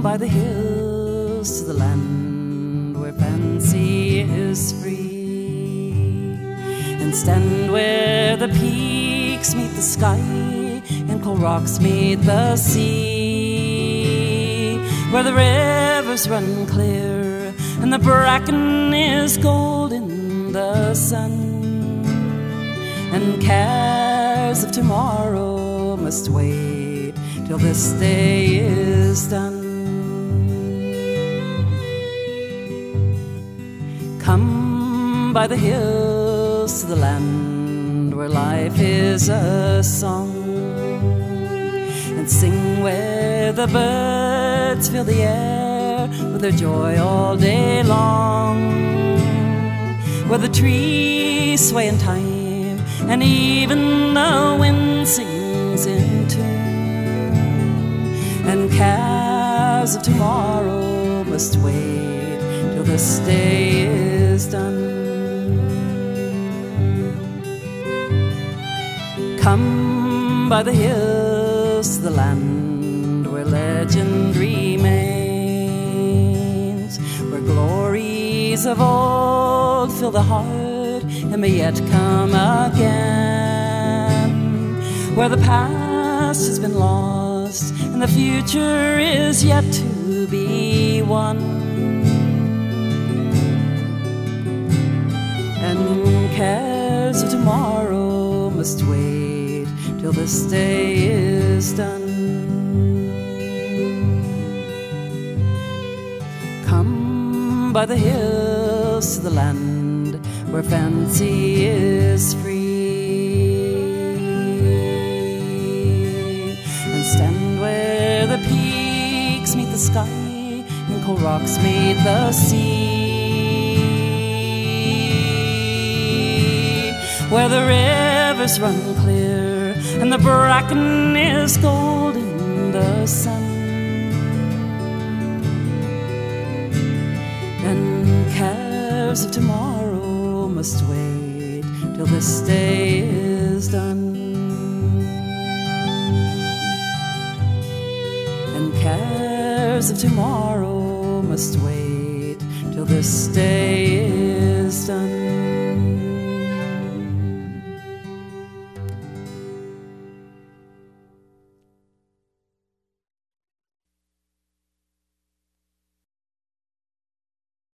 by the hills to the land where fancy is free, and stand where the peaks meet the sky and cold rocks meet the sea, where the rivers run clear and the bracken is gold in the sun, and cares of tomorrow must wait till this day is done. Come by the hills to the land where life is a song, and sing where the birds fill the air with their joy all day long, where the trees sway in time and even the wind sings in tune, and cares of tomorrow must wait till this day is done. Come by the hills to the land where legend remains, where glories of old fill the heart and may yet come again, where the past has been lost and the future is yet to be won, and cares of tomorrow must wait till this day is done. Come by the hills to the land where fancy is free, and stand where the peaks meet the sky and cold rocks meet the sea, where the rivers run clear and the bracken is gold in the sun, and cares of tomorrow must wait till this day is done, and cares of tomorrow must wait till this day